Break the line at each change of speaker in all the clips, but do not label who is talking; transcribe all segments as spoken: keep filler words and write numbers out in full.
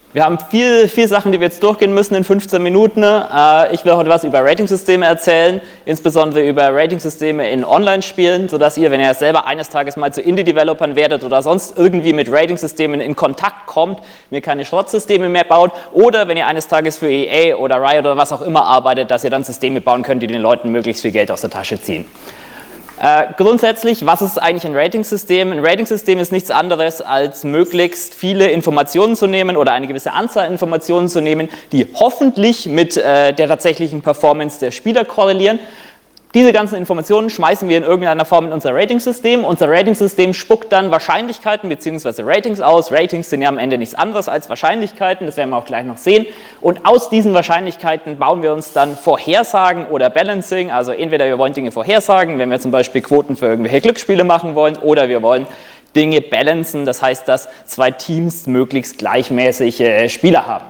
Wir haben viel, viel Sachen, die wir jetzt durchgehen müssen in fünfzehn Minuten. Ich will heute was über Ratingsysteme erzählen, insbesondere über Ratingsysteme in Online-Spielen, sodass ihr, wenn ihr selber eines Tages mal zu Indie-Developern werdet oder sonst irgendwie mit Ratingsystemen in Kontakt kommt, mir keine Schrottsysteme mehr baut, oder wenn ihr eines Tages für E A oder Riot oder was auch immer arbeitet, dass ihr dann Systeme bauen könnt, die den Leuten möglichst viel Geld aus der Tasche ziehen. Äh, grundsätzlich, was ist eigentlich ein Ratingsystem? Ein Ratingsystem ist nichts anderes, als möglichst viele Informationen zu nehmen oder eine gewisse Anzahl an Informationen zu nehmen, die hoffentlich mit äh, der tatsächlichen Performance der Spieler korrelieren. Diese ganzen Informationen schmeißen wir in irgendeiner Form in unser Ratingsystem. Unser Ratingsystem spuckt dann Wahrscheinlichkeiten bzw. Ratings aus. Ratings sind ja am Ende nichts anderes als Wahrscheinlichkeiten, das werden wir auch gleich noch sehen. Und aus diesen Wahrscheinlichkeiten bauen wir uns dann Vorhersagen oder Balancing, also entweder wir wollen Dinge vorhersagen, wenn wir zum Beispiel Quoten für irgendwelche Glücksspiele machen wollen, oder wir wollen Dinge balancen, das heißt, dass zwei Teams möglichst gleichmäßige äh, Spieler haben.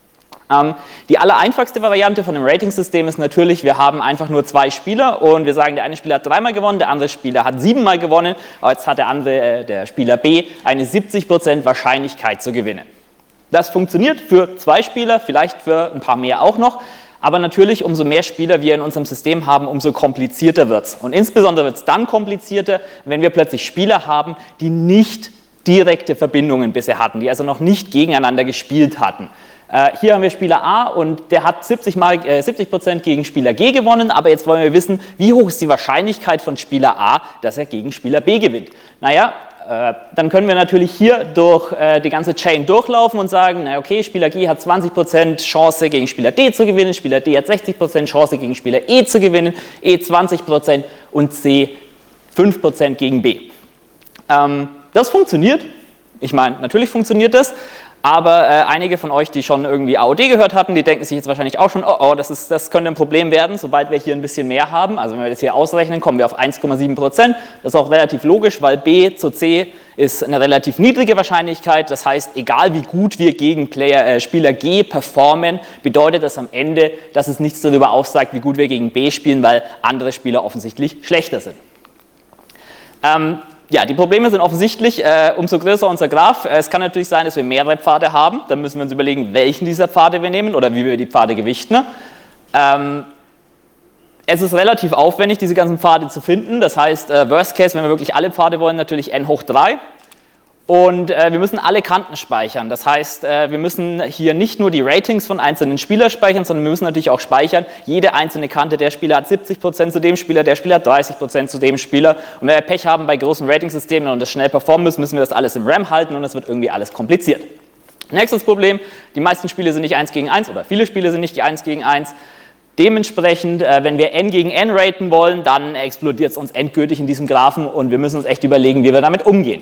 Ähm, die allereinfachste Variante von einem Ratingsystem ist natürlich, wir haben einfach nur zwei Spieler und wir sagen, der eine Spieler hat dreimal gewonnen, der andere Spieler hat siebenmal gewonnen, aber jetzt hat der andere, äh, der Spieler B, eine siebzig Prozent Wahrscheinlichkeit zu gewinnen. Das funktioniert für zwei Spieler, vielleicht für ein paar mehr auch noch, aber natürlich, umso mehr Spieler wir in unserem System haben, umso komplizierter wird es. Und insbesondere wird es dann komplizierter, wenn wir plötzlich Spieler haben, die nicht direkte Verbindungen bisher hatten, die also noch nicht gegeneinander gespielt hatten. Hier haben wir Spieler A und der hat siebzig Prozent gegen Spieler G gewonnen, aber jetzt wollen wir wissen, wie hoch ist die Wahrscheinlichkeit von Spieler A, dass er gegen Spieler B gewinnt. Naja, äh, dann können wir natürlich hier durch äh, die ganze Chain durchlaufen und sagen, na okay, Spieler G hat zwanzig Prozent Chance gegen Spieler D zu gewinnen, Spieler D hat sechzig Prozent Chance gegen Spieler E zu gewinnen, E zwanzig Prozent und C fünf Prozent gegen B. Ähm, das funktioniert, ich meine, natürlich funktioniert das. Aber äh, einige von euch, die schon irgendwie A O D gehört hatten, die denken sich jetzt wahrscheinlich auch schon, oh, oh das, ist, das könnte ein Problem werden, sobald wir hier ein bisschen mehr haben. Also wenn wir das hier ausrechnen, kommen wir auf eins Komma sieben Prozent. Das ist auch relativ logisch, weil B zu C ist eine relativ niedrige Wahrscheinlichkeit. Das heißt, egal wie gut wir gegen Player, äh, Spieler G performen, bedeutet das am Ende, dass es nichts darüber aussagt, wie gut wir gegen B spielen, weil andere Spieler offensichtlich schlechter sind. Ähm, Ja, die Probleme sind offensichtlich, äh, umso größer unser Graph. Äh, es kann natürlich sein, dass wir mehrere Pfade haben. Dann müssen wir uns überlegen, welchen dieser Pfade wir nehmen oder wie wir die Pfade gewichten. Ähm, es ist relativ aufwendig, diese ganzen Pfade zu finden. Das heißt, äh, Worst Case, wenn wir wirklich alle Pfade wollen, natürlich n hoch drei. Und äh, wir müssen alle Kanten speichern. Das heißt, äh, wir müssen hier nicht nur die Ratings von einzelnen Spielern speichern, sondern wir müssen natürlich auch speichern, jede einzelne Kante, der Spieler hat siebzig Prozent zu dem Spieler, der Spieler hat dreißig Prozent zu dem Spieler. Und wenn wir Pech haben bei großen Ratingsystemen und das schnell performen müssen, müssen wir das alles im RAM halten und es wird irgendwie alles kompliziert. Nächstes Problem, die meisten Spiele sind nicht eins gegen eins oder viele Spiele sind nicht eins gegen eins. Dementsprechend, äh, wenn wir n gegen n raten wollen, dann explodiert es uns endgültig in diesem Graphen und wir müssen uns echt überlegen, wie wir damit umgehen.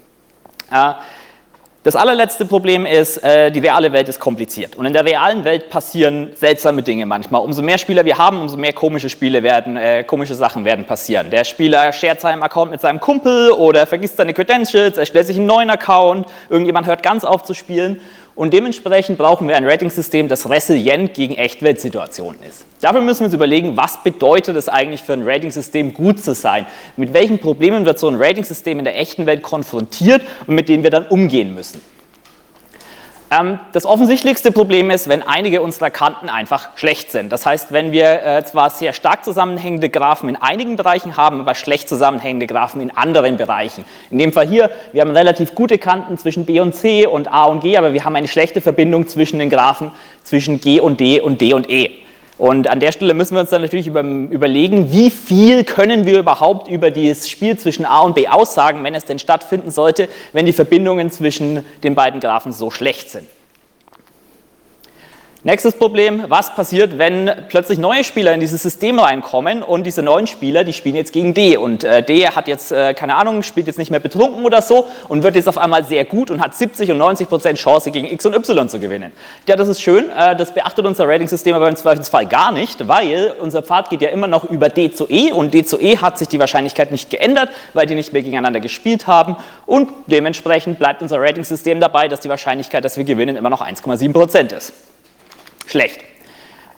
Das allerletzte Problem ist, die reale Welt ist kompliziert und in der realen Welt passieren seltsame Dinge manchmal. Umso mehr Spieler wir haben, umso mehr komische Spiele werden, äh, komische Sachen werden passieren. Der Spieler shared seinen Account mit seinem Kumpel oder vergisst seine Credentials, erstellt sich einen neuen Account, irgendjemand hört ganz auf zu spielen. Und dementsprechend brauchen wir ein Ratingsystem, das resilient gegen Echtweltsituationen ist. Dafür müssen wir uns überlegen, was bedeutet es eigentlich für ein Ratingsystem gut zu sein? Mit welchen Problemen wird so ein Ratingsystem in der echten Welt konfrontiert und mit denen wir dann umgehen müssen? Ähm, das offensichtlichste Problem ist, wenn einige unserer Kanten einfach schlecht sind. Das heißt, wenn wir äh, zwar sehr stark zusammenhängende Graphen in einigen Bereichen haben, aber schlecht zusammenhängende Graphen in anderen Bereichen. In dem Fall hier, wir haben relativ gute Kanten zwischen B und C und A und G, aber wir haben eine schlechte Verbindung zwischen den Graphen zwischen G und D und D und E. Und an der Stelle müssen wir uns dann natürlich über, überlegen, wie viel können wir überhaupt über dieses Spiel zwischen A und B aussagen, wenn es denn stattfinden sollte, wenn die Verbindungen zwischen den beiden Graphen so schlecht sind. Nächstes Problem, was passiert, wenn plötzlich neue Spieler in dieses System reinkommen und diese neuen Spieler, die spielen jetzt gegen D und äh, D hat jetzt, äh, keine Ahnung, spielt jetzt nicht mehr betrunken oder so und wird jetzt auf einmal sehr gut und hat siebzig und neunzig Prozent Chance gegen X und Y zu gewinnen. Ja, das ist schön, äh, das beachtet unser Ratingsystem aber im Zweifelsfall gar nicht, weil unser Pfad geht ja immer noch über D zu E und D zu E hat sich die Wahrscheinlichkeit nicht geändert, weil die nicht mehr gegeneinander gespielt haben und dementsprechend bleibt unser Ratingsystem dabei, dass die Wahrscheinlichkeit, dass wir gewinnen, immer noch eins Komma sieben Prozent ist. Schlecht.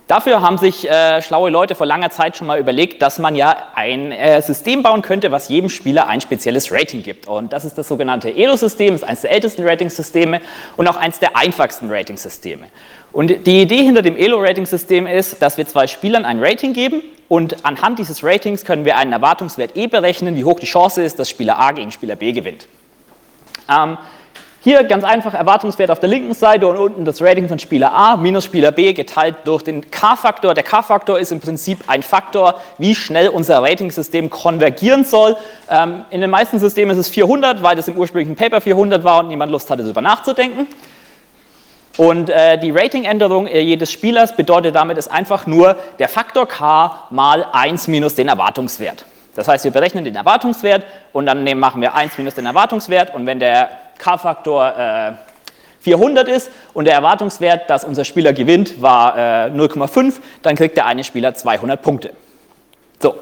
Dafür haben sich äh, schlaue Leute vor langer Zeit schon mal überlegt, dass man ja ein äh, System bauen könnte, was jedem Spieler ein spezielles Rating gibt. Und das ist das sogenannte Elo-System, ist eines der ältesten Ratingsysteme und auch eines der einfachsten Ratingsysteme. Und die Idee hinter dem Elo-Rating-System ist, dass wir zwei Spielern ein Rating geben und anhand dieses Ratings können wir einen Erwartungswert E berechnen, wie hoch die Chance ist, dass Spieler A gegen Spieler B gewinnt. Ähm, Hier ganz einfach Erwartungswert auf der linken Seite und unten das Rating von Spieler A minus Spieler B geteilt durch den K-Faktor. Der K-Faktor ist im Prinzip ein Faktor, wie schnell unser Ratingsystem konvergieren soll. Ähm, in den meisten Systemen ist es vierhundert, weil das im ursprünglichen Paper vierhundert war und niemand Lust hatte, darüber nachzudenken. Und äh, die Ratingänderung äh, jedes Spielers bedeutet damit ist einfach nur der Faktor K mal eins minus den Erwartungswert. Das heißt, wir berechnen den Erwartungswert und dann nehmen, machen wir eins minus den Erwartungswert und wenn der K-Faktor äh, vierhundert ist und der Erwartungswert, dass unser Spieler gewinnt, war äh, null Komma fünf, dann kriegt der eine Spieler zweihundert Punkte. So.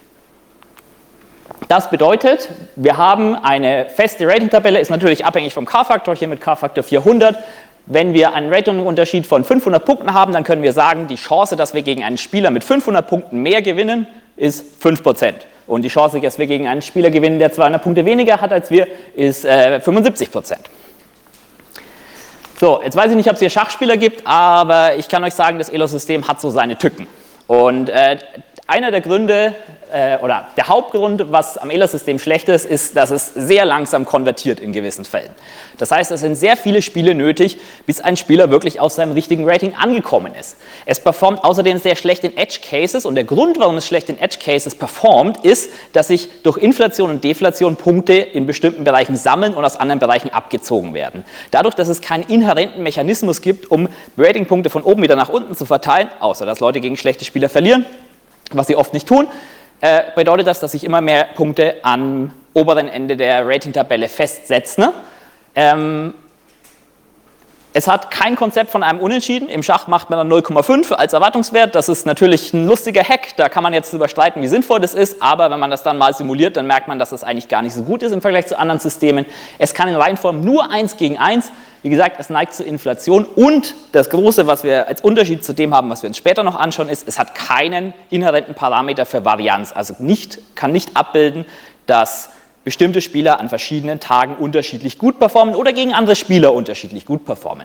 Das bedeutet, wir haben eine feste Ratingtabelle, ist natürlich abhängig vom K-Faktor, hier mit K-Faktor vierhundert. Wenn wir einen Ratingunterschied von fünfhundert Punkten haben, dann können wir sagen, die Chance, dass wir gegen einen Spieler mit fünfhundert Punkten mehr gewinnen, ist fünf Prozent. Und die Chance, dass wir gegen einen Spieler gewinnen, der zweihundert Punkte weniger hat als wir, ist äh, fünfundsiebzig Prozent. So, jetzt weiß ich nicht, ob es hier Schachspieler gibt, aber ich kann euch sagen, das Elo-System hat so seine Tücken. Und äh, einer der Gründe, äh, oder der Hauptgrund, was am Elo-System schlecht ist, ist, dass es sehr langsam konvertiert in gewissen Fällen. Das heißt, es sind sehr viele Spiele nötig, bis ein Spieler wirklich aus seinem richtigen Rating angekommen ist. Es performt außerdem sehr schlecht in Edge-Cases und der Grund, warum es schlecht in Edge-Cases performt, ist, dass sich durch Inflation und Deflation Punkte in bestimmten Bereichen sammeln und aus anderen Bereichen abgezogen werden. Dadurch, dass es keinen inhärenten Mechanismus gibt, um Ratingpunkte von oben wieder nach unten zu verteilen, außer dass Leute gegen schlechte Spieler verlieren, was sie oft nicht tun, äh, bedeutet das, dass sich immer mehr Punkte am oberen Ende der Ratingtabelle festsetzen. Ne? Ähm, es hat kein Konzept von einem Unentschieden. Im Schach macht man dann null Komma fünf als Erwartungswert. Das ist natürlich ein lustiger Hack. Da kann man jetzt drüber streiten, wie sinnvoll das ist. Aber wenn man das dann mal simuliert, dann merkt man, dass das eigentlich gar nicht so gut ist im Vergleich zu anderen Systemen. Es kann in Reihenform nur eins gegen eins. Wie gesagt, es neigt zur Inflation. Und das Große, was wir als Unterschied zu dem haben, was wir uns später noch anschauen, ist, es hat keinen inhärenten Parameter für Varianz. Also nicht, kann nicht abbilden, dass bestimmte Spieler an verschiedenen Tagen unterschiedlich gut performen oder gegen andere Spieler unterschiedlich gut performen.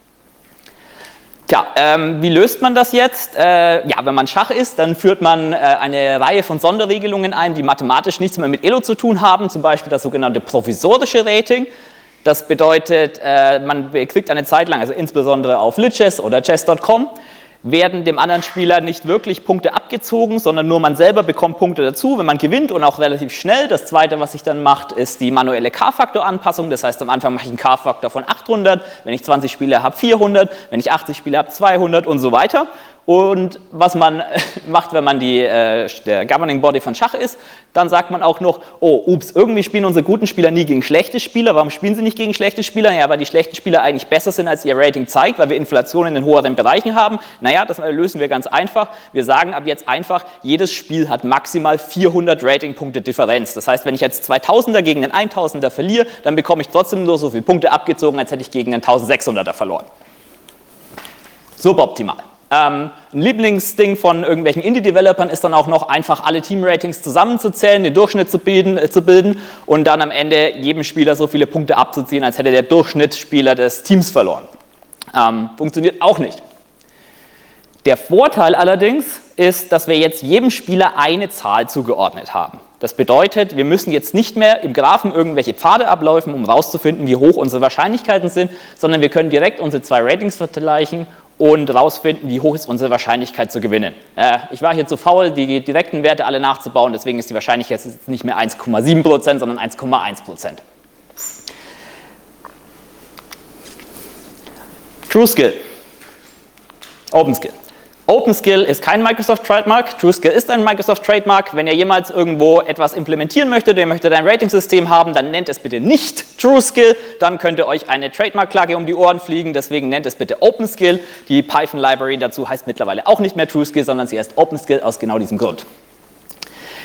Tja, ähm, wie löst man das jetzt? Äh, ja, wenn man Schach ist, dann führt man äh, eine Reihe von Sonderregelungen ein, die mathematisch nichts mehr mit Elo zu tun haben, zum Beispiel das sogenannte provisorische Rating. Das bedeutet, äh, man kriegt eine Zeit lang, also insbesondere auf Lichess oder chess Punkt com, werden dem anderen Spieler nicht wirklich Punkte abgezogen, sondern nur man selber bekommt Punkte dazu, wenn man gewinnt und auch relativ schnell. Das Zweite, was sich dann macht, ist die manuelle K-Faktor-Anpassung. Das heißt, am Anfang mache ich einen K-Faktor von achthundert, wenn ich zwanzig Spieler habe, vierhundert, wenn ich achtzig Spieler habe, zweihundert und so weiter. Und was man macht, wenn man die, äh, der Governing Body von Schach ist, dann sagt man auch noch, oh, ups, irgendwie spielen unsere guten Spieler nie gegen schlechte Spieler. Warum spielen sie nicht gegen schlechte Spieler? Ja, weil die schlechten Spieler eigentlich besser sind, als ihr Rating zeigt, weil wir Inflation in den höheren Bereichen haben. Naja, das lösen wir ganz einfach. Wir sagen ab jetzt einfach, jedes Spiel hat maximal vierhundert Ratingpunkte Differenz. Das heißt, wenn ich jetzt zweitausender gegen einen eintausender verliere, dann bekomme ich trotzdem nur so viele Punkte abgezogen, als hätte ich gegen einen eintausendsechshunderter verloren. Suboptimal. Ähm, ein Lieblingsding von irgendwelchen Indie-Developern ist dann auch noch einfach alle Team-Ratings zusammenzuzählen, den Durchschnitt zu bilden, äh, zu bilden und dann am Ende jedem Spieler so viele Punkte abzuziehen, als hätte der Durchschnittsspieler des Teams verloren. Ähm, funktioniert auch nicht. Der Vorteil allerdings ist, dass wir jetzt jedem Spieler eine Zahl zugeordnet haben. Das bedeutet, wir müssen jetzt nicht mehr im Graphen irgendwelche Pfade abläufen, um herauszufinden, wie hoch unsere Wahrscheinlichkeiten sind, sondern wir können direkt unsere zwei Ratings vergleichen und rausfinden, wie hoch ist unsere Wahrscheinlichkeit zu gewinnen. Äh, ich war hier zu faul, die direkten Werte alle nachzubauen, deswegen ist die Wahrscheinlichkeit jetzt nicht mehr eins Komma sieben Prozent, sondern eins Komma eins Prozent. TrueSkill. OpenSkill. OpenSkill ist kein Microsoft Trademark, TrueSkill ist ein Microsoft Trademark. Wenn ihr jemals irgendwo etwas implementieren möchtet, ihr möchtet ein Rating-System haben, dann nennt es bitte nicht TrueSkill, dann könnte euch eine Trademark-Klage um die Ohren fliegen, deswegen nennt es bitte OpenSkill. Die Python-Library dazu heißt mittlerweile auch nicht mehr TrueSkill, sondern sie heißt OpenSkill aus genau diesem Grund.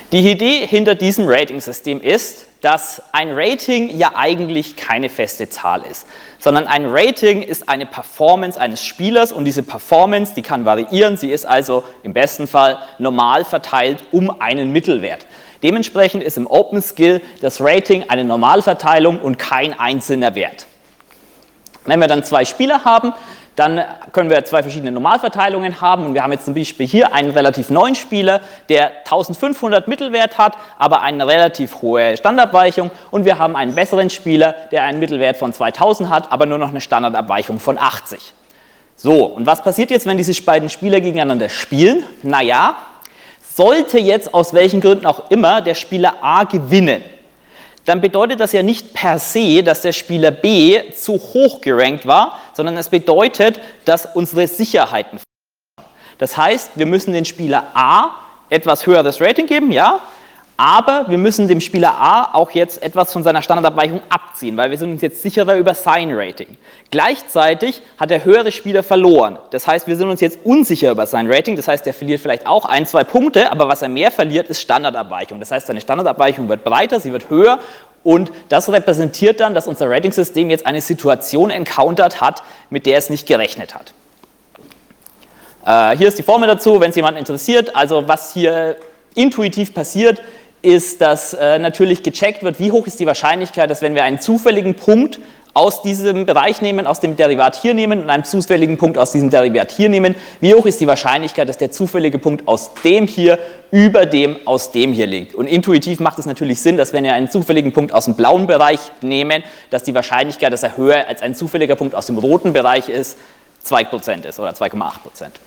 Die Idee hinter diesem Rating-System ist, dass ein Rating ja eigentlich keine feste Zahl ist, sondern ein Rating ist eine Performance eines Spielers und diese Performance, die kann variieren, sie ist also im besten Fall normal verteilt um einen Mittelwert. Dementsprechend ist im OpenSkill das Rating eine Normalverteilung und kein einzelner Wert. Wenn wir dann zwei Spieler haben, dann können wir zwei verschiedene Normalverteilungen haben und wir haben jetzt zum Beispiel hier einen relativ neuen Spieler, der eintausendfünfhundert Mittelwert hat, aber eine relativ hohe Standardabweichung und wir haben einen besseren Spieler, der einen Mittelwert von zweitausend hat, aber nur noch eine Standardabweichung von achtzig. So, und was passiert jetzt, wenn diese beiden Spieler gegeneinander spielen? Naja, sollte jetzt aus welchen Gründen auch immer der Spieler A gewinnen, dann bedeutet das ja nicht per se, dass der Spieler B zu hoch gerankt war, sondern es bedeutet, dass unsere Sicherheiten. Das heißt, wir müssen den Spieler A etwas höheres Rating geben, ja, aber wir müssen dem Spieler A auch jetzt etwas von seiner Standardabweichung abziehen, weil wir sind uns jetzt sicherer über sein Rating. Gleichzeitig hat der höhere Spieler verloren. Das heißt, wir sind uns jetzt unsicher über sein Rating. Das heißt, er verliert vielleicht auch ein, zwei Punkte, aber was er mehr verliert, ist Standardabweichung. Das heißt, seine Standardabweichung wird breiter, sie wird höher und das repräsentiert dann, dass unser Ratingsystem jetzt eine Situation encountert hat, mit der es nicht gerechnet hat. Äh, hier ist die Formel dazu, wenn es jemand interessiert. Also was hier intuitiv passiert, ist, dass äh, natürlich gecheckt wird, wie hoch ist die Wahrscheinlichkeit, dass wenn wir einen zufälligen Punkt aus diesem Bereich nehmen, aus dem Derivat hier nehmen und einen zufälligen Punkt aus diesem Derivat hier nehmen, wie hoch ist die Wahrscheinlichkeit, dass der zufällige Punkt aus dem hier über dem aus dem hier liegt. Und intuitiv macht es natürlich Sinn, dass wenn wir einen zufälligen Punkt aus dem blauen Bereich nehmen, dass die Wahrscheinlichkeit, dass er höher als ein zufälliger Punkt aus dem roten Bereich ist, zwei Prozent ist oder zwei Komma acht Prozent.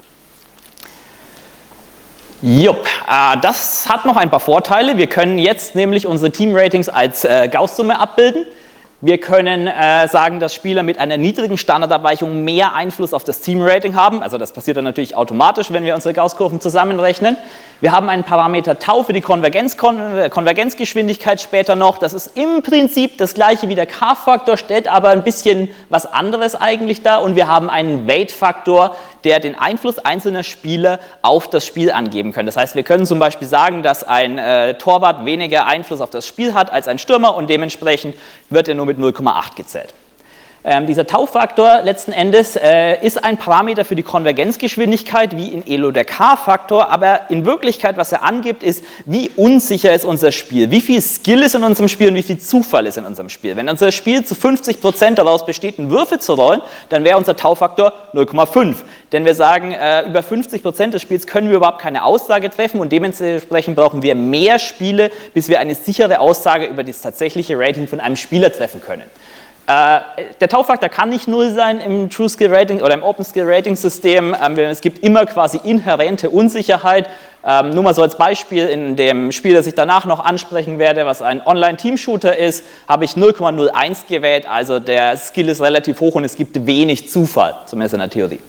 Jupp, äh, das hat noch ein paar Vorteile. Wir können jetzt nämlich unsere Team-Ratings als äh, Gauss-Summe abbilden. Wir können äh, sagen, dass Spieler mit einer niedrigen Standardabweichung mehr Einfluss auf das Team-Rating haben. Also das passiert dann natürlich automatisch, wenn wir unsere Gauss-Kurven zusammenrechnen. Wir haben einen Parameter Tau für die Konvergenz, Kon Konvergenzgeschwindigkeit später noch. Das ist im Prinzip das gleiche wie der K-Faktor, stellt aber ein bisschen was anderes eigentlich dar. Und wir haben einen Weight-Faktor, der den Einfluss einzelner Spieler auf das Spiel angeben kann. Das heißt, wir können zum Beispiel sagen, dass ein äh, Torwart weniger Einfluss auf das Spiel hat als ein Stürmer und dementsprechend wird er nur mit null Komma acht gezählt. Ähm, dieser Tau-Faktor letzten Endes äh, ist ein Parameter für die Konvergenzgeschwindigkeit, wie in E L O der K-Faktor, aber in Wirklichkeit, was er angibt, ist, wie unsicher ist unser Spiel, wie viel Skill ist in unserem Spiel und wie viel Zufall ist in unserem Spiel. Wenn unser Spiel zu fünfzig Prozent daraus besteht, einen Würfel zu rollen, dann wäre unser Tau-Faktor null Komma fünf. Denn wir sagen, äh, über fünfzig Prozent des Spiels können wir überhaupt keine Aussage treffen und dementsprechend brauchen wir mehr Spiele, bis wir eine sichere Aussage über das tatsächliche Rating von einem Spieler treffen können. Der Tau-Faktor kann nicht null sein im True Skill Rating oder im Open Skill Rating System. Es gibt immer quasi inhärente Unsicherheit. Nur mal so als Beispiel, in dem Spiel, das ich danach noch ansprechen werde, was ein Online-Team-Shooter ist, habe ich null Komma null eins gewählt. Also der Skill ist relativ hoch und es gibt wenig Zufall, zumindest in der Theorie.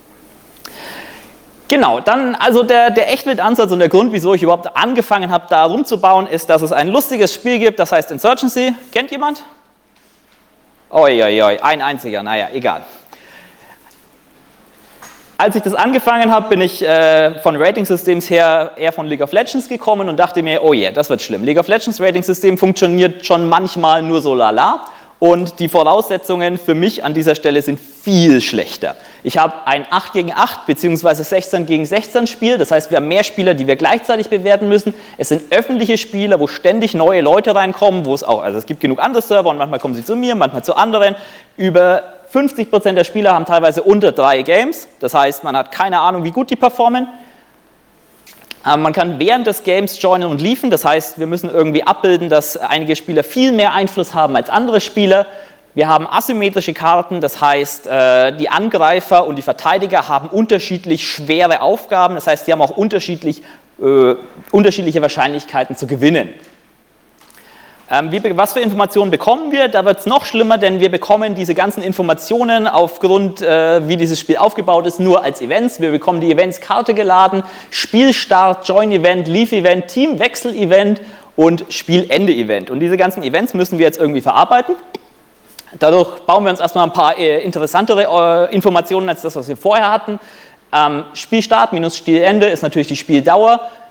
Genau, dann also der, der Echtwelt-Ansatz und der Grund, wieso ich überhaupt angefangen habe, da rumzubauen, ist, dass es ein lustiges Spiel gibt, das heißt Insurgency. Kennt jemand? Oi, oi, oi, ein einziger, naja, egal. Als ich das angefangen habe, bin ich äh, von Rating-Systems her eher von League of Legends gekommen und dachte mir, oh je, yeah, das wird schlimm. League of Legends Rating-System funktioniert schon manchmal nur so lala und die Voraussetzungen für mich an dieser Stelle sind viel schlechter. Ich habe ein acht gegen acht bzw. sechzehn gegen sechzehn Spiel, das heißt, wir haben mehr Spieler, die wir gleichzeitig bewerten müssen. Es sind öffentliche Spiele, wo ständig neue Leute reinkommen, wo es auch, also es gibt genug andere Server und manchmal kommen sie zu mir, manchmal zu anderen. Über fünfzig Prozent der Spieler haben teilweise unter drei Games, das heißt, man hat keine Ahnung, wie gut die performen. Man kann während des Games joinen und liefen, das heißt, wir müssen irgendwie abbilden, dass einige Spieler viel mehr Einfluss haben als andere Spieler. Wir haben asymmetrische Karten, das heißt, die Angreifer und die Verteidiger haben unterschiedlich schwere Aufgaben, das heißt, die haben auch unterschiedlich, äh, unterschiedliche Wahrscheinlichkeiten zu gewinnen. Ähm, wie, was für Informationen bekommen wir? Da wird es noch schlimmer, denn wir bekommen diese ganzen Informationen aufgrund, äh, wie dieses Spiel aufgebaut ist, nur als Events. Wir bekommen die Events-Karte geladen, Spielstart, Join-Event, Leave-Event, Team-Wechsel-Event und Spielende-Event. Und diese ganzen Events müssen wir jetzt irgendwie verarbeiten. Dadurch bauen wir uns erstmal ein paar äh, interessantere äh, Informationen als das, was wir vorher hatten. Ähm, Spielstart minus Spielende ist natürlich die Spieldauer.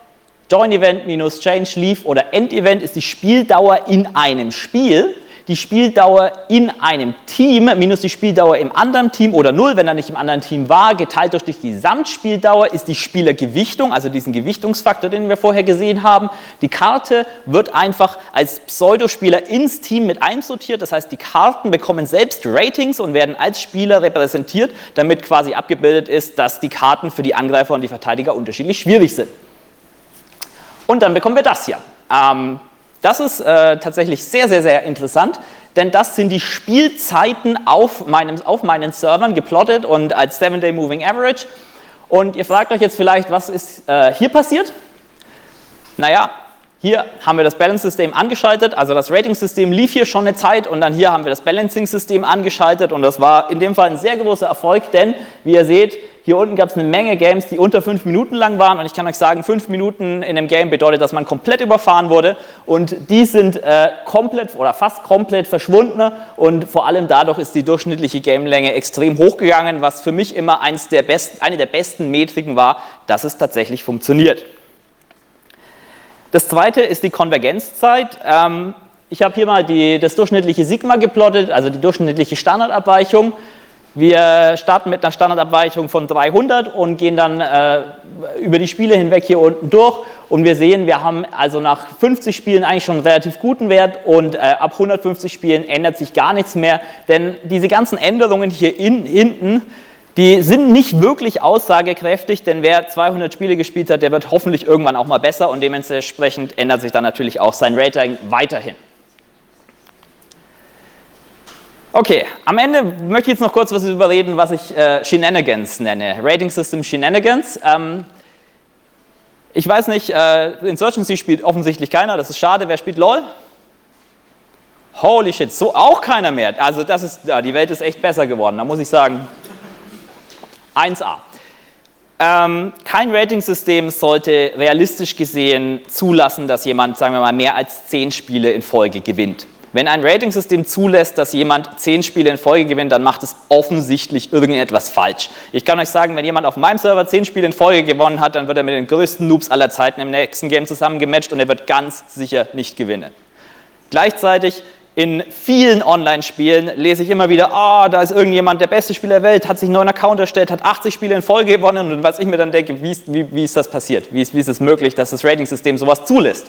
Join-Event minus Change, Leave oder End-Event ist die Spieldauer in einem Spiel. Die Spieldauer in einem Team minus die Spieldauer im anderen Team oder null, wenn er nicht im anderen Team war, geteilt durch die Gesamtspieldauer ist die Spielergewichtung, also diesen Gewichtungsfaktor, den wir vorher gesehen haben. Die Karte wird einfach als Pseudospieler ins Team mit einsortiert, das heißt, die Karten bekommen selbst Ratings und werden als Spieler repräsentiert, damit quasi abgebildet ist, dass die Karten für die Angreifer und die Verteidiger unterschiedlich schwierig sind. Und dann bekommen wir das hier. Ähm, Das ist äh, tatsächlich sehr, sehr, sehr interessant, denn das sind die Spielzeiten auf, meinem, auf meinen Servern geplottet und als seven day Moving Average. Und ihr fragt euch jetzt vielleicht, was ist äh, hier passiert? Naja, hier haben wir das Balance-System angeschaltet, also das Rating-System lief hier schon eine Zeit und dann hier haben wir das Balancing-System angeschaltet und das war in dem Fall ein sehr großer Erfolg, denn wie ihr seht, hier unten gab es eine Menge Games, die unter fünf Minuten lang waren und ich kann euch sagen, fünf Minuten in einem Game bedeutet, dass man komplett überfahren wurde und die sind äh, komplett oder fast komplett verschwunden und vor allem dadurch ist die durchschnittliche Gamelänge extrem hochgegangen, was für mich immer eins der besten, eine der besten Metriken war, dass es tatsächlich funktioniert. Das zweite ist die Konvergenzzeit. Ähm, ich habe hier mal die, das durchschnittliche Sigma geplottet, also die durchschnittliche Standardabweichung. Wir starten mit einer Standardabweichung von dreihundert und gehen dann äh, über die Spiele hinweg hier unten durch und wir sehen, wir haben also nach fünfzig Spielen eigentlich schon einen relativ guten Wert und äh, ab hundertfünfzig Spielen ändert sich gar nichts mehr, denn diese ganzen Änderungen hier in, hinten, die sind nicht wirklich aussagekräftig, denn wer zweihundert Spiele gespielt hat, der wird hoffentlich irgendwann auch mal besser und dementsprechend ändert sich dann natürlich auch sein Rating weiterhin. Okay, am Ende möchte ich jetzt noch kurz was überreden, was ich äh, Shenanigans nenne, Rating System Shenanigans. Ähm, ich weiß nicht, äh, Insurgency spielt offensichtlich keiner, das ist schade. Wer spielt LOL? Holy shit, so auch keiner mehr. Also das ist, ja, die Welt ist echt besser geworden, da muss ich sagen, eins A. Ähm, kein Rating-System sollte realistisch gesehen zulassen, dass jemand, sagen wir mal, mehr als zehn Spiele in Folge gewinnt. Wenn ein Rating-System zulässt, dass jemand zehn Spiele in Folge gewinnt, dann macht es offensichtlich irgendetwas falsch. Ich kann euch sagen, wenn jemand auf meinem Server zehn Spiele in Folge gewonnen hat, dann wird er mit den größten Noobs aller Zeiten im nächsten Game zusammengematcht und er wird ganz sicher nicht gewinnen. Gleichzeitig in vielen Online-Spielen lese ich immer wieder, ah, oh, da ist irgendjemand, der beste Spieler der Welt, hat sich einen neuen Account erstellt, hat achtzig Spiele in Folge gewonnen und was ich mir dann denke, wie ist, wie, wie ist das passiert? Wie ist, wie ist es möglich, dass das Rating-System sowas zulässt?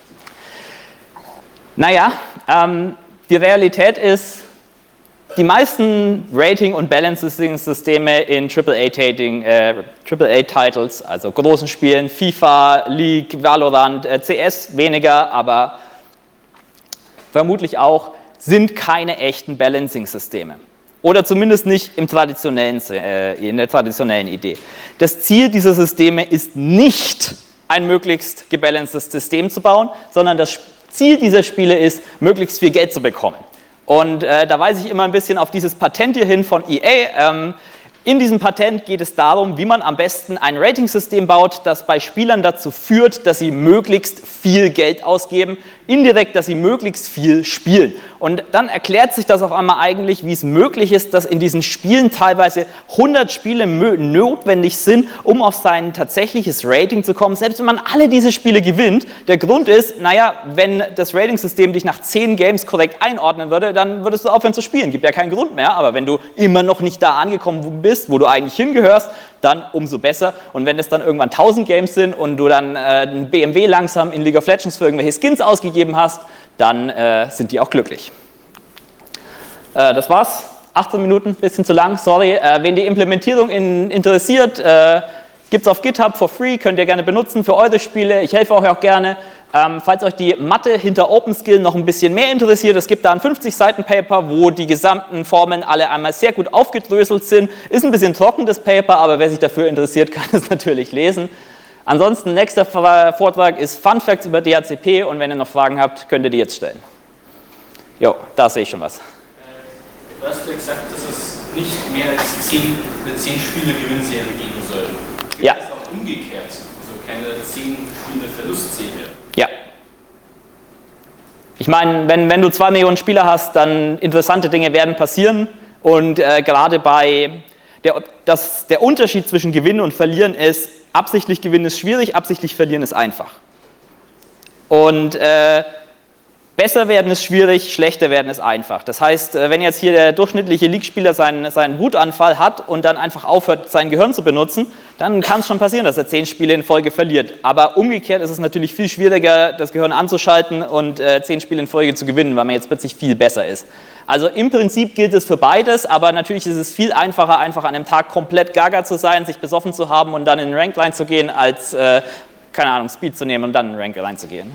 Naja, ähm, die Realität ist, die meisten Rating- und Balancing-Systeme in Triple A-Titles, äh, Triple A-Titles, also großen Spielen, FIFA, League, Valorant, äh, C S weniger, aber vermutlich auch, sind keine echten Balancing-Systeme. Oder zumindest nicht im traditionellen, äh, in der traditionellen Idee. Das Ziel dieser Systeme ist nicht, ein möglichst gebalancedes System zu bauen, sondern das Ziel dieser Spiele ist, möglichst viel Geld zu bekommen. Und äh, da weise ich immer ein bisschen auf dieses Patent hier hin von E A. Ähm, in diesem Patent geht es darum, wie man am besten ein Rating-System baut, das bei Spielern dazu führt, dass sie möglichst viel Geld ausgeben, indirekt, dass sie möglichst viel spielen. Und dann erklärt sich das auf einmal eigentlich, wie es möglich ist, dass in diesen Spielen teilweise hundert Spiele notwendig sind, um auf sein tatsächliches Rating zu kommen, selbst wenn man alle diese Spiele gewinnt. Der Grund ist, naja, wenn das Rating-System dich nach zehn Games korrekt einordnen würde, dann würdest du aufhören zu spielen. Gibt ja keinen Grund mehr, aber wenn du immer noch nicht da angekommen bist, wo du eigentlich hingehörst, dann umso besser. Und wenn es dann irgendwann tausend Games sind und du dann äh, ein B M W langsam in League of Legends für irgendwelche Skins ausgegeben hast, dann äh, sind die auch glücklich. Äh, das war's. achtzehn Minuten, bisschen zu lang, sorry. Äh, wen die Implementierung in, interessiert, äh, gibt es auf GitHub for free, könnt ihr gerne benutzen für eure Spiele. Ich helfe euch auch gerne. Ähm, falls euch die Mathe hinter OpenSkill noch ein bisschen mehr interessiert, es gibt da ein fünfzig Seiten Paper, wo die gesamten Formeln alle einmal sehr gut aufgedröselt sind. Ist ein bisschen trocken, das Paper, aber wer sich dafür interessiert, kann es natürlich lesen. Ansonsten, nächster Vortrag ist Fun Facts über D H C P und wenn ihr noch Fragen habt, könnt ihr die jetzt stellen. Jo, da sehe ich schon was.
Du hast ja gesagt, dass es nicht mehr als zehn, eine zehn Spiele Gewinnserie geben soll.
Ja.
Das ist auch umgekehrt, also keine zehn Spiele Verlustserie.
Ja. Ich meine, wenn, wenn du zwei Millionen Spieler hast, dann interessante Dinge werden passieren und äh, gerade bei der, das, der Unterschied zwischen Gewinnen und Verlieren ist, absichtlich gewinnen ist schwierig, absichtlich verlieren ist einfach. Und äh, besser werden ist schwierig, schlechter werden ist einfach. Das heißt, wenn jetzt hier der durchschnittliche League-Spieler seinen, seinen Wutanfall hat und dann einfach aufhört, sein Gehirn zu benutzen, dann kann es schon passieren, dass er zehn Spiele in Folge verliert. Aber umgekehrt ist es natürlich viel schwieriger, das Gehirn anzuschalten und äh, zehn Spiele in Folge zu gewinnen, weil man jetzt plötzlich viel besser ist. Also im Prinzip gilt es für beides, aber natürlich ist es viel einfacher, einfach an einem Tag komplett gaga zu sein, sich besoffen zu haben und dann in den Rank reinzugehen, als, äh, keine Ahnung, Speed zu nehmen und dann in den Rank reinzugehen.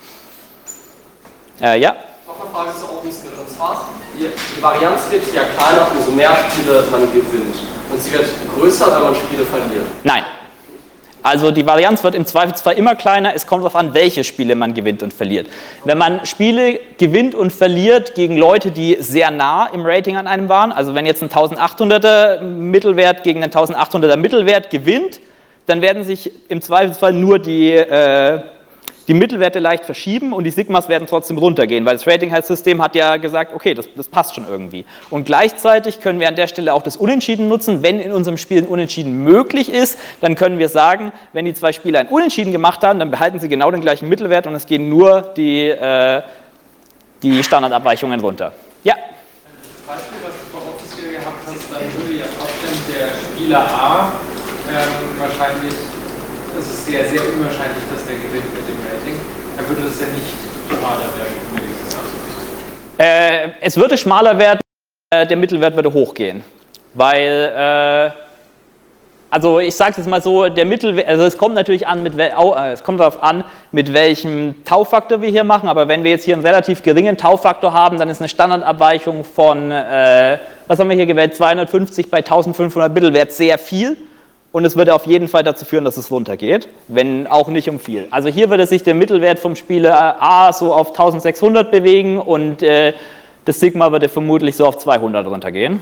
Äh, ja?
Noch eine Frage zur OpenSkill. Und zwar, die, die Varianz wird ja kleiner, umso mehr Spiele man gewinnt. Und sie wird größer, wenn man Spiele verliert.
Nein. Also die Varianz wird im Zweifelsfall immer kleiner, es kommt darauf an, welche Spiele man gewinnt und verliert. Wenn man Spiele gewinnt und verliert gegen Leute, die sehr nah im Rating an einem waren, also wenn jetzt ein eintausendachthunderter Mittelwert gegen einen eintausendachthunderter Mittelwert gewinnt, dann werden sich im Zweifelsfall nur die... Äh, die Mittelwerte leicht verschieben und die Sigmas werden trotzdem runtergehen, weil das Rating-System hat ja gesagt, okay, das, das passt schon irgendwie. Und gleichzeitig können wir an der Stelle auch das Unentschieden nutzen. Wenn in unserem Spiel ein Unentschieden möglich ist, dann können wir sagen, wenn die zwei Spieler ein Unentschieden gemacht haben, dann behalten sie genau den gleichen Mittelwert und es gehen nur die, äh, die Standardabweichungen runter. Ja?
Das Beispiel, was du vor OpenSkill gehabt hast, dann würde ja trotzdem der Spieler A ähm, wahrscheinlich, es ist sehr, sehr unwahrscheinlich, dass der gewinnt mit dem Rating, dann würde das ja nicht schmaler werden.
Äh, es würde schmaler werden, äh, der Mittelwert würde hochgehen, weil, äh, also ich sage es jetzt mal so, der Mittelwert, also es kommt natürlich an, mit wel, äh, es kommt darauf an, mit welchem Taufaktor wir hier machen, aber wenn wir jetzt hier einen relativ geringen Taufaktor haben, dann ist eine Standardabweichung von, äh, was haben wir hier gewählt, zweihundertfünfzig bei eintausendfünfhundert Mittelwert sehr viel. Und es würde auf jeden Fall dazu führen, dass es runtergeht, wenn auch nicht um viel. Also hier würde sich der Mittelwert vom Spieler A so auf eintausendsechshundert bewegen und äh, das Sigma würde vermutlich so auf zweihundert runtergehen.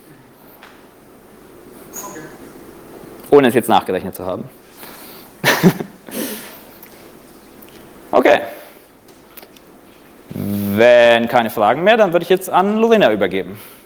Ohne es jetzt nachgerechnet zu haben. Okay. Wenn keine Fragen mehr, dann würde ich jetzt an Lorena übergeben.